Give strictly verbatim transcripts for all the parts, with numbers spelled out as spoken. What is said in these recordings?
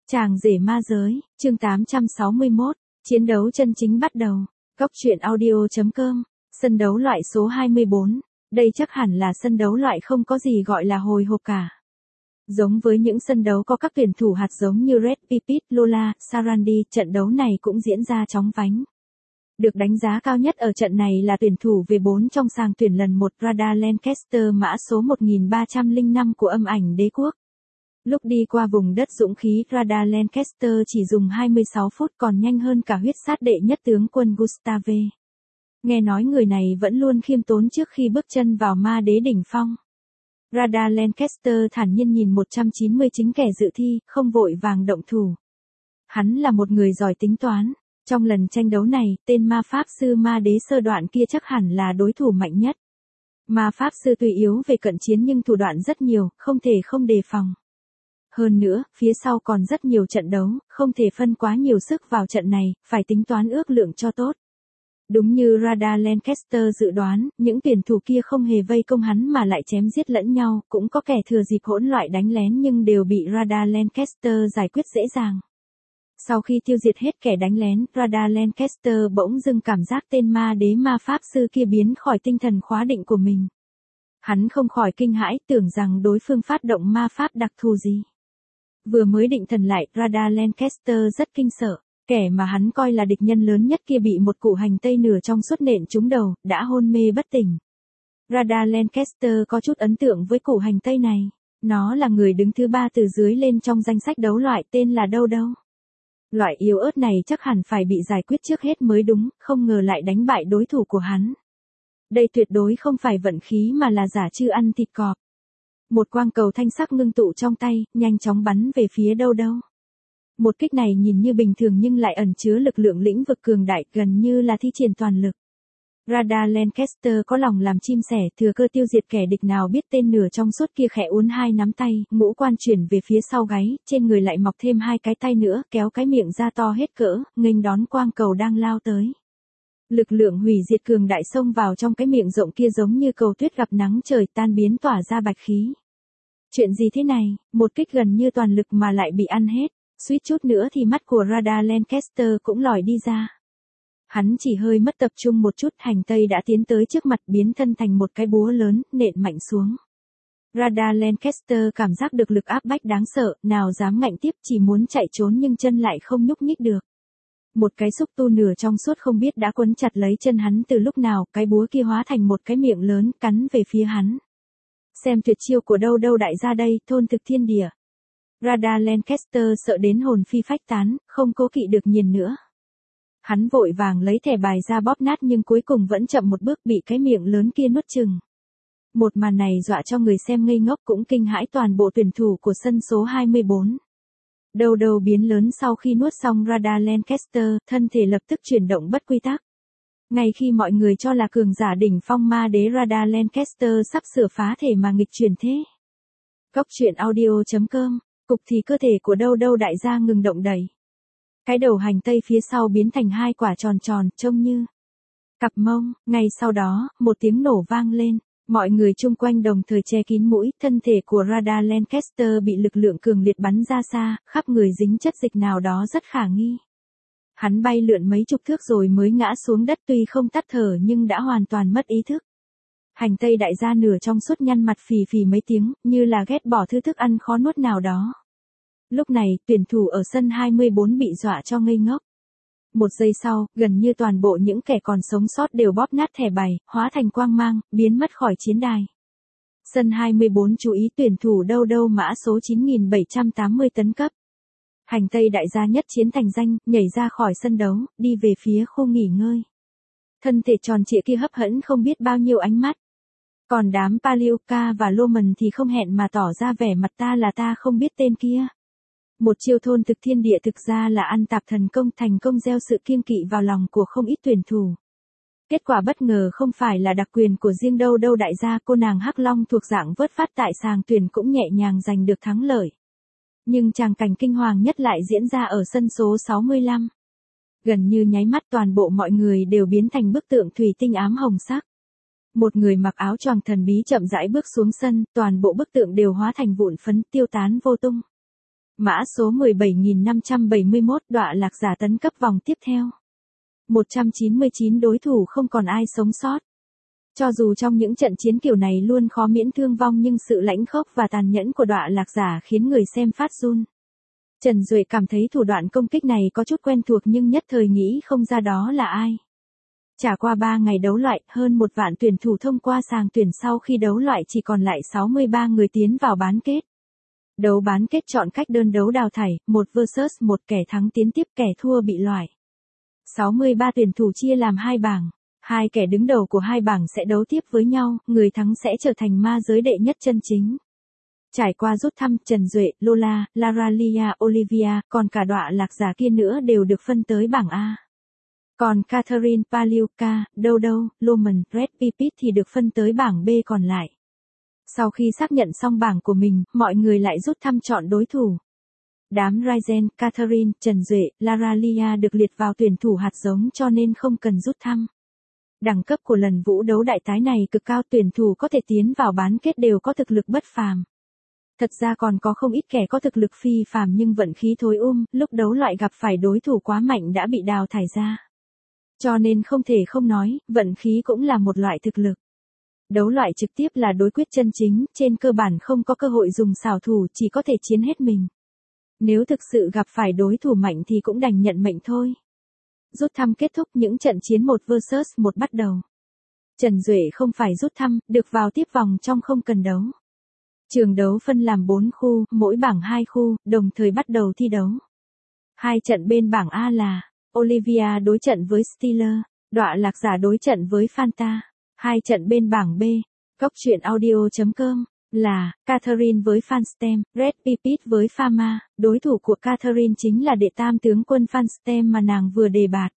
Chàng rể ma giới, chương tám trăm sáu mươi mốt, chiến đấu chân chính bắt đầu. Góc truyện audio.com, sân đấu loại số hai mươi bốn. Đây chắc hẳn là sân đấu loại không có gì gọi là hồi hộp cả. Giống với những sân đấu có các tuyển thủ hạt giống như Red Pipit, Lola, Sarandi, trận đấu này cũng diễn ra chóng vánh. Được đánh giá cao nhất ở trận này là tuyển thủ V bốn trong sàng tuyển lần một Radha Lancaster mã số một nghìn ba trăm lẻ năm của âm ảnh đế quốc. Lúc đi qua vùng đất dũng khí, Radha Lancaster chỉ dùng hai mươi sáu phút, còn nhanh hơn cả huyết sát đệ nhất tướng quân Gustave. Nghe nói người này vẫn luôn khiêm tốn trước khi bước chân vào ma đế đỉnh phong. Radha Lancaster thản nhiên nhìn một trăm chín mươi chín kẻ dự thi, không vội vàng động thủ. Hắn là một người giỏi tính toán. Trong lần tranh đấu này, tên ma pháp sư ma đế sơ đoạn kia chắc hẳn là đối thủ mạnh nhất. Ma pháp sư tuy yếu về cận chiến nhưng thủ đoạn rất nhiều, không thể không đề phòng. Hơn nữa, phía sau còn rất nhiều trận đấu, không thể phân quá nhiều sức vào trận này, phải tính toán ước lượng cho tốt. Đúng như Radha Lancaster dự đoán, những tuyển thủ kia không hề vây công hắn mà lại chém giết lẫn nhau, cũng có kẻ thừa dịp hỗn loạn đánh lén nhưng đều bị Radha Lancaster giải quyết dễ dàng. Sau khi tiêu diệt hết kẻ đánh lén, Radha Lancaster bỗng dưng cảm giác tên ma đế ma pháp sư kia biến khỏi tinh thần khóa định của mình. Hắn không khỏi kinh hãi, tưởng rằng đối phương phát động ma pháp đặc thù gì. Vừa mới định thần lại, Radha Lancaster rất kinh sợ, kẻ mà hắn coi là địch nhân lớn nhất kia bị một cụ hành tây nửa trong suốt nện trúng đầu, đã hôn mê bất tỉnh. Radha Lancaster có chút ấn tượng với cụ hành tây này, nó là người đứng thứ ba từ dưới lên trong danh sách đấu loại, tên là đâu đâu. Loại yếu ớt này chắc hẳn phải bị giải quyết trước hết mới đúng, không ngờ lại đánh bại đối thủ của hắn. Đây tuyệt đối không phải vận khí mà là giả chư ăn thịt cọp. Một quang cầu thanh sắc ngưng tụ trong tay, nhanh chóng bắn về phía đâu đâu. Một kích này nhìn như bình thường nhưng lại ẩn chứa lực lượng lĩnh vực cường đại, gần như là thi triển toàn lực. Radha Lancaster có lòng làm chim sẻ, thừa cơ tiêu diệt kẻ địch nào biết tên nửa trong suốt kia khẽ uốn hai nắm tay, ngũ quan chuyển về phía sau gáy, trên người lại mọc thêm hai cái tay nữa, kéo cái miệng ra to hết cỡ, nghênh đón quang cầu đang lao tới. Lực lượng hủy diệt cường đại xông vào trong cái miệng rộng kia giống như cầu tuyết gặp nắng trời, tan biến tỏa ra bạch khí. Chuyện gì thế này, một kích gần như toàn lực mà lại bị ăn hết, suýt chút nữa thì mắt của Radha Lancaster cũng lòi đi ra. Hắn chỉ hơi mất tập trung một chút, hành tây đã tiến tới trước mặt, biến thân thành một cái búa lớn, nện mạnh xuống. Radha Lancaster cảm giác được lực áp bách đáng sợ, nào dám ngạnh tiếp, chỉ muốn chạy trốn nhưng chân lại không nhúc nhích được. Một cái xúc tu nửa trong suốt không biết đã quấn chặt lấy chân hắn từ lúc nào, cái búa kia hóa thành một cái miệng lớn, cắn về phía hắn. Xem tuyệt chiêu của đâu đâu đại gia đây, thôn thực thiên địa. Radha Lancaster sợ đến hồn phi phách tán, không cố kỵ được nhìn nữa. Hắn vội vàng lấy thẻ bài ra bóp nát nhưng cuối cùng vẫn chậm một bước, bị cái miệng lớn kia nuốt chừng. Một màn này dọa cho người xem ngây ngốc, cũng kinh hãi toàn bộ tuyển thủ của sân số hai mươi bốn. Đầu đầu biến lớn sau khi nuốt xong Radha Lancaster, thân thể lập tức chuyển động bất quy tắc. Ngay khi mọi người cho là cường giả đỉnh phong ma đế Radha Lancaster sắp sửa phá thể mà nghịch chuyển thế. Góc truyện audio.com, cục thì cơ thể của đâu đâu đại gia ngừng động đẩy. Cái đầu hành tây phía sau biến thành hai quả tròn tròn, trông như cặp mông. Ngay sau đó, một tiếng nổ vang lên, mọi người chung quanh đồng thời che kín mũi, thân thể của Radha Lancaster bị lực lượng cường liệt bắn ra xa, khắp người dính chất dịch nào đó rất khả nghi. Hắn bay lượn mấy chục thước rồi mới ngã xuống đất, tuy không tắt thở nhưng đã hoàn toàn mất ý thức. Hành tây đại gia nửa trong suốt nhăn mặt phì phì mấy tiếng, như là ghét bỏ thứ thức ăn khó nuốt nào đó. Lúc này, tuyển thủ ở sân hai mươi bốn bị dọa cho ngây ngốc. Một giây sau, gần như toàn bộ những kẻ còn sống sót đều bóp nát thẻ bài, hóa thành quang mang, biến mất khỏi chiến đài. Sân hai mươi bốn chú ý tuyển thủ đâu đâu mã số chín nghìn bảy trăm tám mươi tấn cấp. Hành tây đại gia nhất chiến thành danh, nhảy ra khỏi sân đấu, đi về phía khu nghỉ ngơi. Thân thể tròn trịa kia hấp dẫn không biết bao nhiêu ánh mắt. Còn đám Palioka và Loman thì không hẹn mà tỏ ra vẻ mặt ta là ta không biết tên kia. Một chiêu thôn thực thiên địa thực ra là ăn tạp thần công, thành công gieo sự kiêng kỵ vào lòng của không ít tuyển thủ. Kết quả bất ngờ không phải là đặc quyền của riêng đâu đâu đại gia, cô nàng Hắc Long thuộc dạng vớt phát tại sàng tuyển cũng nhẹ nhàng giành được thắng lợi. Nhưng tràng cảnh kinh hoàng nhất lại diễn ra ở sân số sáu mươi lăm. Gần như nháy mắt toàn bộ mọi người đều biến thành bức tượng thủy tinh ám hồng sắc. Một người mặc áo choàng thần bí chậm rãi bước xuống sân, toàn bộ bức tượng đều hóa thành vụn phấn, tiêu tán vô tung. Mã số mười bảy nghìn năm trăm bảy mươi mốt đọa lạc giả tấn cấp vòng tiếp theo. một trăm chín mươi chín đối thủ không còn ai sống sót. Cho dù trong những trận chiến kiểu này luôn khó miễn thương vong nhưng sự lãnh khốc và tàn nhẫn của đọa lạc giả khiến người xem phát run. Trần Duệ cảm thấy thủ đoạn công kích này có chút quen thuộc nhưng nhất thời nghĩ không ra đó là ai. Trải qua ba ngày đấu loại, hơn một vạn tuyển thủ thông qua sàng tuyển sau khi đấu loại chỉ còn lại sáu mươi ba người tiến vào bán kết. Đấu bán kết chọn cách đơn đấu đào thải, một versus một, kẻ thắng tiến tiếp, kẻ thua bị loại. sáu mươi ba tuyển thủ chia làm hai bảng. Hai kẻ đứng đầu của hai bảng sẽ đấu tiếp với nhau, người thắng sẽ trở thành ma giới đệ nhất chân chính. Trải qua rút thăm, Trần Duệ, Lola, Laralia, Olivia, còn cả đọa lạc giả kia nữa đều được phân tới bảng A. Còn Catherine, Paliuka, Dodo, Lumen, Red Pipit thì được phân tới bảng B còn lại. Sau khi xác nhận xong bảng của mình, mọi người lại rút thăm chọn đối thủ. Đám Ryzen, Catherine, Trần Duệ, Laralia được liệt vào tuyển thủ hạt giống cho nên không cần rút thăm. Đẳng cấp của lần vũ đấu đại tái này cực cao, tuyển thủ có thể tiến vào bán kết đều có thực lực bất phàm. Thật ra còn có không ít kẻ có thực lực phi phàm nhưng vận khí thối um, lúc đấu loại gặp phải đối thủ quá mạnh đã bị đào thải ra. Cho nên không thể không nói, vận khí cũng là một loại thực lực. Đấu loại trực tiếp là đối quyết chân chính, trên cơ bản không có cơ hội dùng xảo thủ, chỉ có thể chiến hết mình. Nếu thực sự gặp phải đối thủ mạnh thì cũng đành nhận mệnh thôi. Rút thăm kết thúc, những trận chiến một versus một bắt đầu. Trần Duệ không phải rút thăm, được vào tiếp vòng trong không cần đấu. Trường đấu phân làm bốn khu, mỗi bảng hai khu, đồng thời bắt đầu thi đấu. Hai trận bên bảng A là Olivia đối trận với Steeler, đọa lạc giả đối trận với Fanta. Hai trận bên bảng B, Cốc truyện audio chấm com, là Catherine với Fanstem, Red Pipit với Pharma. Đối thủ của Catherine chính là đệ tam tướng quân Fanstem mà nàng vừa đề bạt.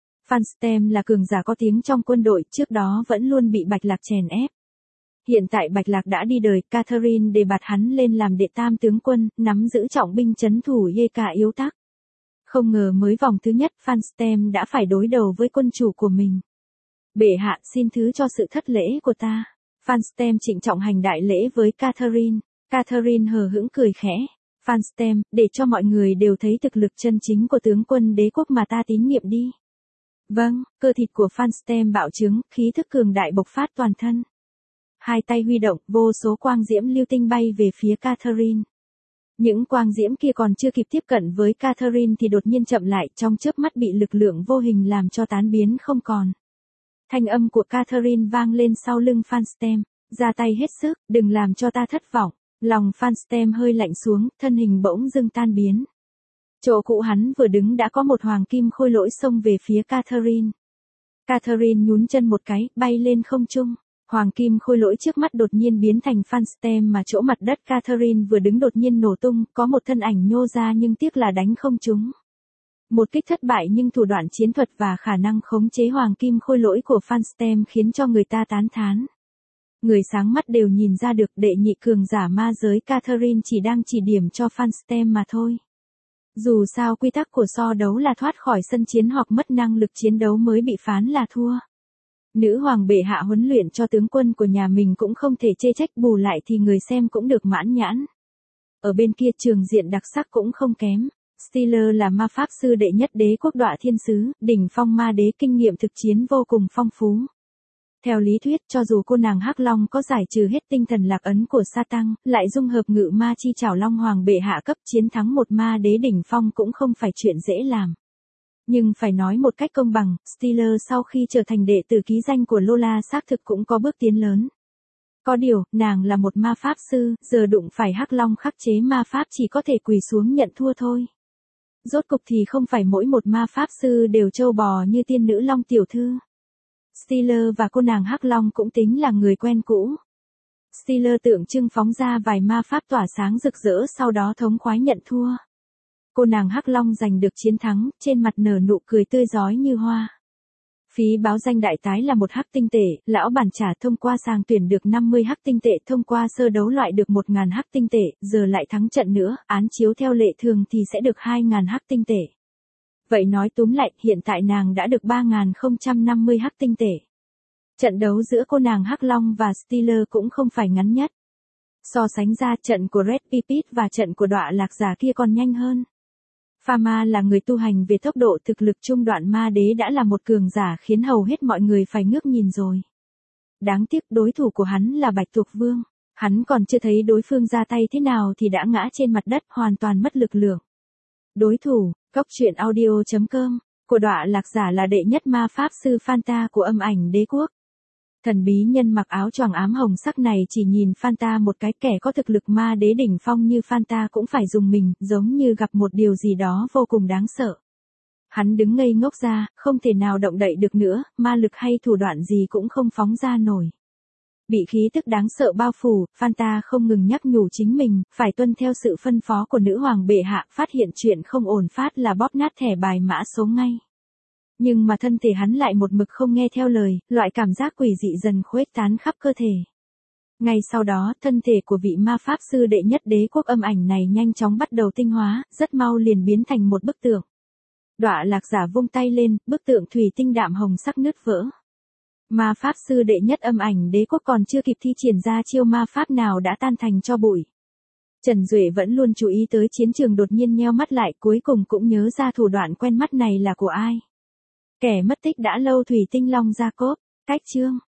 Fanstem là cường giả có tiếng trong quân đội, trước đó vẫn luôn bị Bạch Lạc chèn ép. Hiện tại Bạch Lạc đã đi đời, Catherine đề bạt hắn lên làm đệ tam tướng quân, nắm giữ trọng binh trấn thủ Yeka yếu tắc. Không ngờ mới vòng thứ nhất, Fanstem đã phải đối đầu với quân chủ của mình. Bệ hạ, xin thứ cho sự thất lễ của ta. Fanstem trịnh trọng hành đại lễ với Catherine. Catherine hờ hững cười khẽ. Fanstem, để cho mọi người đều thấy thực lực chân chính của tướng quân đế quốc mà ta tín nhiệm đi. Vâng, cơ thịt của Fanstem bạo trướng, khí thức cường đại bộc phát toàn thân. Hai tay huy động, vô số quang diễm lưu tinh bay về phía Catherine. Những quang diễm kia còn chưa kịp tiếp cận với Catherine thì đột nhiên chậm lại, trong chớp mắt bị lực lượng vô hình làm cho tán biến không còn. Thanh âm của Catherine vang lên sau lưng Fanstem, ra tay hết sức, đừng làm cho ta thất vọng. Lòng Fanstem hơi lạnh xuống, thân hình bỗng dưng tan biến. Chỗ cũ hắn vừa đứng đã có một hoàng kim khôi lỗi xông về phía Catherine. Catherine nhún chân một cái, bay lên không trung. Hoàng kim khôi lỗi trước mắt đột nhiên biến thành Fanstem mà chỗ mặt đất Catherine vừa đứng đột nhiên nổ tung, có một thân ảnh nhô ra nhưng tiếc là đánh không trúng. Một kích thất bại nhưng thủ đoạn chiến thuật và khả năng khống chế hoàng kim khôi lỗi của Fanstem khiến cho người ta tán thán. Người sáng mắt đều nhìn ra được đệ nhị cường giả ma giới Catherine chỉ đang chỉ điểm cho Fanstem mà thôi. Dù sao quy tắc của so đấu là thoát khỏi sân chiến hoặc mất năng lực chiến đấu mới bị phán là thua. Nữ hoàng bệ hạ huấn luyện cho tướng quân của nhà mình cũng không thể chê trách, bù lại thì người xem cũng được mãn nhãn. Ở bên kia trường diện đặc sắc cũng không kém. Steeler là ma pháp sư đệ nhất đế quốc đọa thiên sứ, đỉnh phong ma đế, kinh nghiệm thực chiến vô cùng phong phú. Theo lý thuyết, cho dù cô nàng Hắc Long có giải trừ hết tinh thần lạc ấn của sa tăng, lại dung hợp ngự ma chi chảo Long Hoàng bệ hạ cấp chiến thắng một ma đế đỉnh phong cũng không phải chuyện dễ làm. Nhưng phải nói một cách công bằng, Steeler sau khi trở thành đệ tử ký danh của Lola xác thực cũng có bước tiến lớn. Có điều, nàng là một ma pháp sư, giờ đụng phải Hắc Long khắc chế ma pháp chỉ có thể quỳ xuống nhận thua thôi. Rốt cục thì không phải mỗi một ma pháp sư đều trâu bò như tiên nữ Long tiểu thư. Steeler và cô nàng Hắc Long cũng tính là người quen cũ. Steeler tượng trưng phóng ra vài ma pháp tỏa sáng rực rỡ, sau đó thống khoái nhận thua. Cô nàng Hắc Long giành được chiến thắng, trên mặt nở nụ cười tươi rói như hoa. Phí báo danh đại tái là một hắc tinh tệ, lão bản trả thông qua sàng tuyển được năm mươi hắc tinh tệ, thông qua sơ đấu loại được một nghìn hắc tinh tệ, giờ lại thắng trận nữa, án chiếu theo lệ thường thì sẽ được hai nghìn hắc tinh tệ. Vậy nói túm lại, hiện tại nàng đã được ba nghìn không trăm năm mươi hắc tinh tệ. Trận đấu giữa cô nàng Hắc Long và Steeler cũng không phải ngắn nhất. So sánh ra trận của Red Pipit và trận của đọa lạc giả kia còn nhanh hơn. Pharma là người tu hành về tốc độ thực lực trung đoạn ma đế đã là một cường giả khiến hầu hết mọi người phải ngước nhìn rồi. Đáng tiếc đối thủ của hắn là Bạch Tuộc Vương. Hắn còn chưa thấy đối phương ra tay thế nào thì đã ngã trên mặt đất hoàn toàn mất lực lượng. Đối thủ, Cốc truyện audio chấm com, của đọa lạc giả là đệ nhất ma pháp sư Phanta của Âm Ảnh Đế Quốc. Thần bí nhân mặc áo choàng ám hồng sắc này chỉ nhìn Phanta một cái, kẻ có thực lực ma đế đỉnh phong như Phanta cũng phải dùng mình, giống như gặp một điều gì đó vô cùng đáng sợ. Hắn đứng ngây ngốc ra, không thể nào động đậy được nữa, ma lực hay thủ đoạn gì cũng không phóng ra nổi. Bị khí tức đáng sợ bao phủ, Phanta không ngừng nhắc nhủ chính mình, phải tuân theo sự phân phó của nữ hoàng bệ hạ, phát hiện chuyện không ổn phát là bóp nát thẻ bài mã số ngay. Nhưng mà thân thể hắn lại một mực không nghe theo lời, loại cảm giác quỷ dị dần khuếch tán khắp cơ thể. Ngay sau đó, thân thể của vị ma pháp sư đệ nhất đế quốc Âm Ảnh này nhanh chóng bắt đầu tinh hóa, rất mau liền biến thành một bức tượng. Đọa lạc giả vung tay lên, bức tượng thủy tinh đạm hồng sắc nứt vỡ. Ma pháp sư đệ nhất Âm Ảnh Đế Quốc còn chưa kịp thi triển ra chiêu ma pháp nào đã tan thành tro bụi. Trần Duệ vẫn luôn chú ý tới chiến trường đột nhiên nheo mắt lại, cuối cùng cũng nhớ ra thủ đoạn quen mắt này là của ai. Kẻ mất tích đã lâu Thủy Tinh Long Jacob, cách chương.